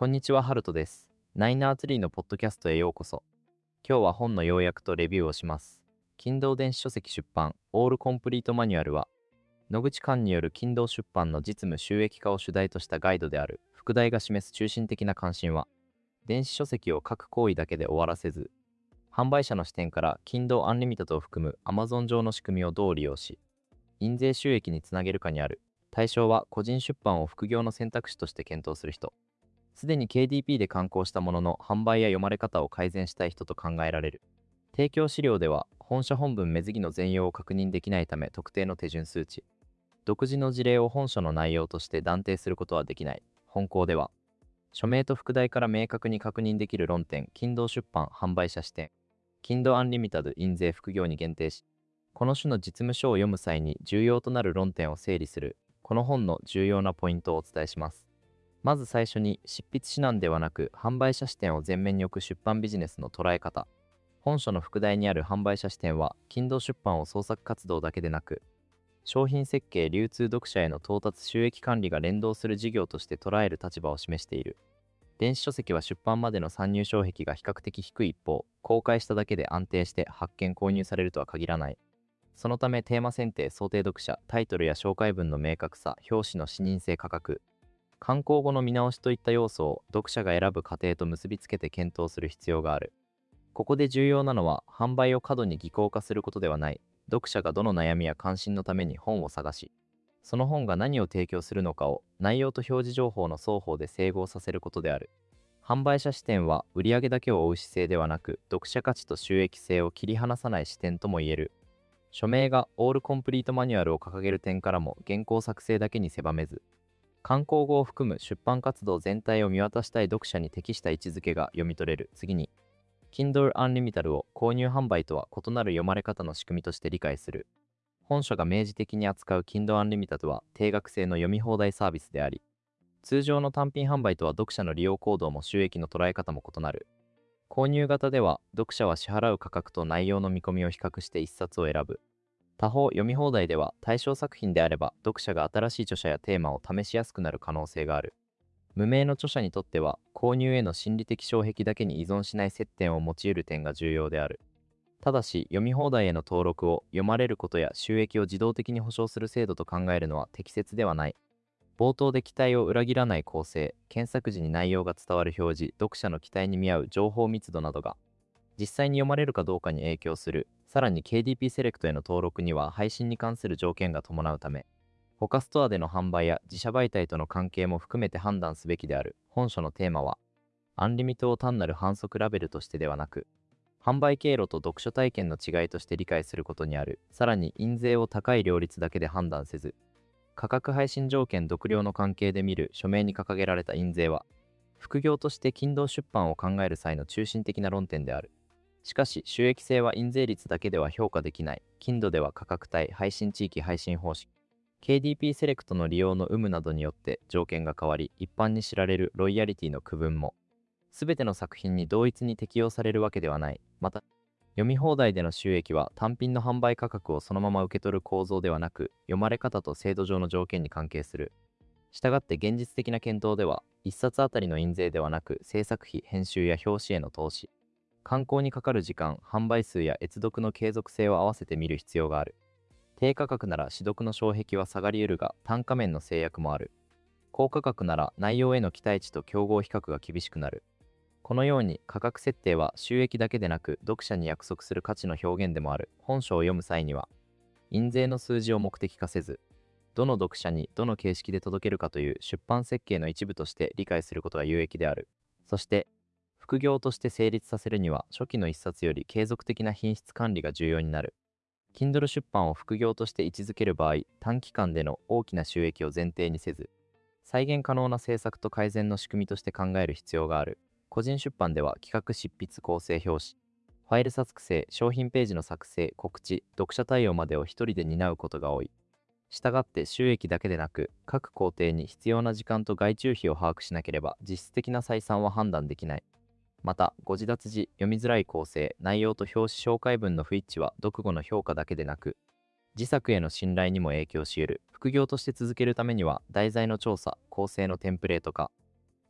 こんにちは、ハルトです。ナイナーツリーのポッドキャストへようこそ。今日は本の要約とレビューをします。Kindle 電子書籍出版オールコンプリートマニュアルは、野口寛による Kindle 出版の実務収益化を主題としたガイドである。副題が示す中心的な関心は、電子書籍を書く行為だけで終わらせず、販売者の視点から Kindle Unlimited を含む Amazon 上の仕組みをどう利用し、印税収益につなげるかにある。対象は個人出版を副業の選択肢として検討する人。すでに KDP で刊行したものの販売や読まれ方を改善したい人と考えられる。提供資料では本書本文目次の全容を確認できないため特定の手順数値、独自の事例を本書の内容として断定することはできない。本項では、書名と副題から明確に確認できる論点、Kindle 出版販売者視点、Kindle Unlimited 印税副業に限定し、この種の実務書を読む際に重要となる論点を整理する、この本の重要なポイントをお伝えします。まず最初に、執筆指南ではなく販売者視点を前面に置く出版ビジネスの捉え方。本書の副題にある販売者視点は、Kindle 出版を創作活動だけでなく、商品設計、流通、読者への到達、収益管理が連動する事業として捉える立場を示している。電子書籍は出版までの参入障壁が比較的低い一方、公開しただけで安定して発見購入されるとは限らない。そのためテーマ選定、想定読者、タイトルや紹介文の明確さ、表紙の視認性価格、刊行後の見直しといった要素を読者が選ぶ過程と結びつけて検討する必要がある。ここで重要なのは、販売を過度に技巧化することではない。読者がどの悩みや関心のために本を探し、その本が何を提供するのかを内容と表示情報の双方で整合させることである。販売者視点は売上だけを追う姿勢ではなく、読者価値と収益性を切り離さない視点とも言える。書名がオールコンプリートマニュアルを掲げる点からも、原稿作成だけに狭めず、刊行後を含む出版活動全体を見渡したい読者に適した位置づけが読み取れる。次に、Kindle Unlimited を購入販売とは異なる読まれ方の仕組みとして理解する。本書が明示的に扱う Kindle Unlimited は定額制の読み放題サービスであり、通常の単品販売とは読者の利用行動も収益の捉え方も異なる。購入型では、読者は支払う価格と内容の見込みを比較して一冊を選ぶ。他方、読み放題では対象作品であれば読者が新しい著者やテーマを試しやすくなる可能性がある。無名の著者にとっては購入への心理的障壁だけに依存しない接点を用いる点が重要である。ただし、読み放題への登録を読まれることや収益を自動的に保証する制度と考えるのは適切ではない。冒頭で期待を裏切らない構成、検索時に内容が伝わる表示、読者の期待に見合う情報密度などが実際に読まれるかどうかに影響する。さらに KDP セレクトへの登録には配信に関する条件が伴うため、他ストアでの販売や自社媒体との関係も含めて判断すべきである。本書のテーマは、アンリミットを単なる反則ラベルとしてではなく、販売経路と読書体験の違いとして理解することにある。さらに、印税を高い両立だけで判断せず、価格配信条件独量の関係で見る書名に掲げられた印税は、副業として Kindle 出版を考える際の中心的な論点である。しかし、収益性は印税率だけでは評価できない。Kindle では価格帯、配信地域、配信方式、KDP セレクトの利用の有無などによって条件が変わり、一般に知られるロイヤリティの区分も、すべての作品に同一に適用されるわけではない。また、読み放題での収益は単品の販売価格をそのまま受け取る構造ではなく、読まれ方と制度上の条件に関係する。したがって現実的な検討では、一冊あたりの印税ではなく、制作費、編集や表紙への投資、刊行にかかる時間、販売数や閲読の継続性を合わせて見る必要がある。低価格なら私読の障壁は下がり得るが、単価面の制約もある。高価格なら内容への期待値と競合比較が厳しくなる。このように価格設定は収益だけでなく、読者に約束する価値の表現でもある。本書を読む際には、印税の数字を目的化せず、どの読者にどの形式で届けるかという出版設計の一部として理解することが有益である。そして、副業として成立させるには、初期の一冊より継続的な品質管理が重要になる。Kindle 出版を副業として位置づける場合、短期間での大きな収益を前提にせず、再現可能な政策と改善の仕組みとして考える必要がある。個人出版では企画執筆構成表紙、ファイル作成、商品ページの作成、告知、読者対応までを一人で担うことが多い。したがって収益だけでなく、各工程に必要な時間と外注費を把握しなければ実質的な採算は判断できない。また、ご自立時、読みづらい構成、内容と表紙紹介文の不一致は読後の評価だけでなく、自作への信頼にも影響し得る。副業として続けるためには、題材の調査、構成のテンプレート化、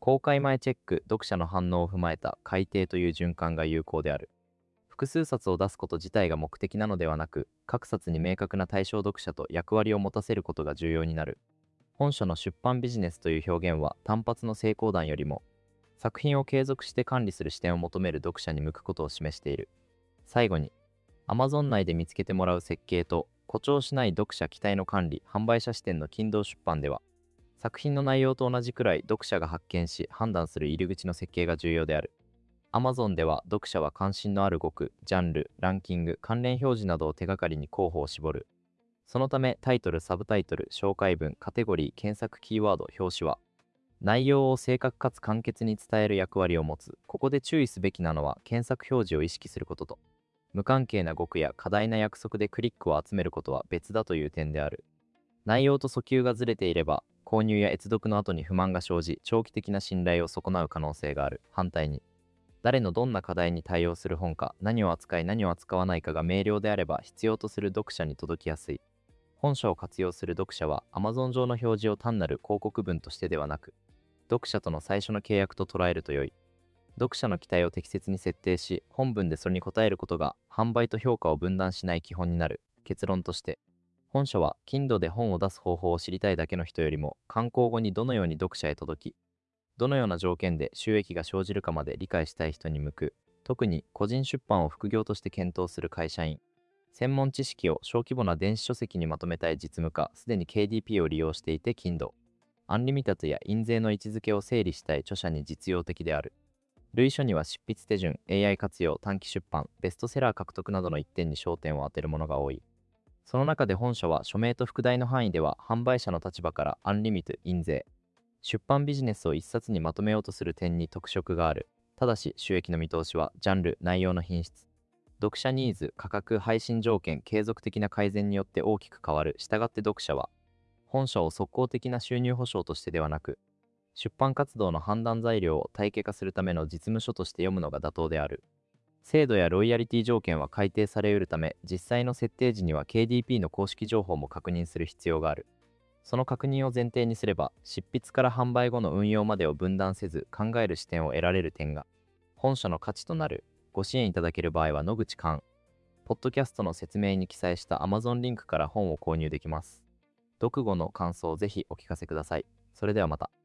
公開前チェック、読者の反応を踏まえた改訂という循環が有効である。複数冊を出すこと自体が目的なのではなく、各冊に明確な対象読者と役割を持たせることが重要になる。本書の出版ビジネスという表現は単発の成功談よりも、作品を継続して管理する視点を求める読者に向くことを示している。最後に、Amazon 内で見つけてもらう設計と誇張しない読者期待の管理・販売者視点のKindle出版では、作品の内容と同じくらい読者が発見し判断する入り口の設計が重要である。Amazon では読者は関心のある語句、ジャンル、ランキング、関連表示などを手がかりに候補を絞る。そのためタイトル、サブタイトル、紹介文、カテゴリー、検索キーワード、表紙は内容を正確かつ簡潔に伝える役割を持つ。ここで注意すべきなのは検索表示を意識することと、無関係な語句や過大な約束でクリックを集めることは別だという点である。内容と訴求がずれていれば、購入や閲読の後に不満が生じ、長期的な信頼を損なう可能性がある。反対に、誰のどんな課題に対応する本か、何を扱い何を扱わないかが明瞭であれば、必要とする読者に届きやすい。本書を活用する読者は Amazon 上の表示を単なる広告文としてではなく、読者との最初の契約と捉えると良い。読者の期待を適切に設定し、本文でそれに応えることが販売と評価を分断しない基本になる。結論として、本書は Kindle で本を出す方法を知りたいだけの人よりも、刊行後にどのように読者へ届き、どのような条件で収益が生じるかまで理解したい人に向く。特に個人出版を副業として検討する会社員、専門知識を小規模な電子書籍にまとめたい実務家、すでに KDP を利用していて Kindle、アンリミタドや印税の位置づけを整理したい著者に実用的である。類書には執筆手順、AI 活用、短期出版、ベストセラー獲得などの一点に焦点を当てるものが多い。その中で本書は署名と副題の範囲では販売者の立場からアンリミット、印税、出版ビジネスを一冊にまとめようとする点に特色がある。ただし収益の見通しはジャンル、内容の品質、読者ニーズ、価格、配信条件、継続的な改善によって大きく変わる。したがって読者は本書を即効的な収入保障としてではなく、出版活動の判断材料を体系化するための実務書として読むのが妥当である。制度やロイヤリティ条件は改定されうるため、実際の設定時には KDP の公式情報も確認する必要がある。その確認を前提にすれば、執筆から販売後の運用までを分断せず考える視点を得られる点が、本書の価値となる。ご支援いただける場合は野口寛、ポッドキャストの説明に記載した Amazon リンクから本を購入できます。読後の感想をぜひお聞かせください。それではまた。